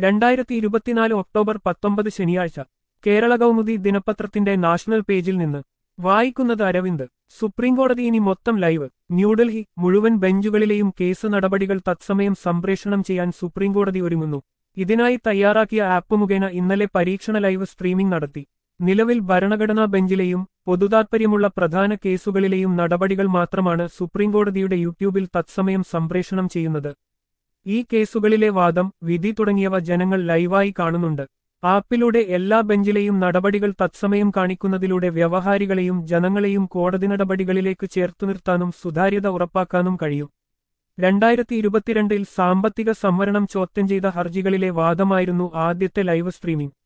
2024 October 19 ശനിയാഴ്ച കേരള കൗമുദി ദിനപത്രത്തിന്റെ national പേജിൽ നിന്ന് വായിക്കുന്നത് അരവിന്ദ്. സുപ്രീംകോടതി ഇനി മൊത്തം ലൈവ്. ന്യൂഡൽഹി. മുഴുവൻ ബെഞ്ചുകളിലെയും കേസ് നടപടികൾ തത്സമയം സംപ്രേഷണം ചെയ്യാൻ സുപ്രീംകോടതി ഒരുങ്ങുന്നു. ഇതിനായി തയ്യാറാക്കിയ ആപ്പ് മുഖേന ഇന്നലെ പരീക്ഷണ ലൈവ് സ്ട്രീമിംഗ് നടത്തി. നിലവിൽ ഭരണഘടനാ ബെഞ്ചിലെയും പൊതുതാൽപര്യമുള്ള പ്രധാന കേസുകളിലെയും നടപടികൾ മാത്രമാണ് സുപ്രീംകോടതിയുടെ യൂട്യൂബിൽ തത്സമയം സംപ്രേഷണം ചെയ്യുന്നത്. ഈ കേസുകളിലെ വാദം, വിധി തുടങ്ങിയവ ജനങ്ങൾ ലൈവായി കാണുന്നുണ്ട്. ആപ്പിലൂടെ എല്ലാ ബെഞ്ചിലെയും നടപടികൾ തത്സമയം കാണിക്കുന്നതിലൂടെ വ്യവഹാരികളെയും ജനങ്ങളെയും കോടതി നടപടികളിലേക്ക് ചേർത്തുനിർത്താനും സുതാര്യത ഉറപ്പാക്കാനും കഴിയും. 2022 സാമ്പത്തിക സംവരണം ചോദ്യം ചെയ്ത ഹർജികളിലെ വാദമായിരുന്നു ആദ്യത്തെ ലൈവ് സ്ട്രീമിംഗ്.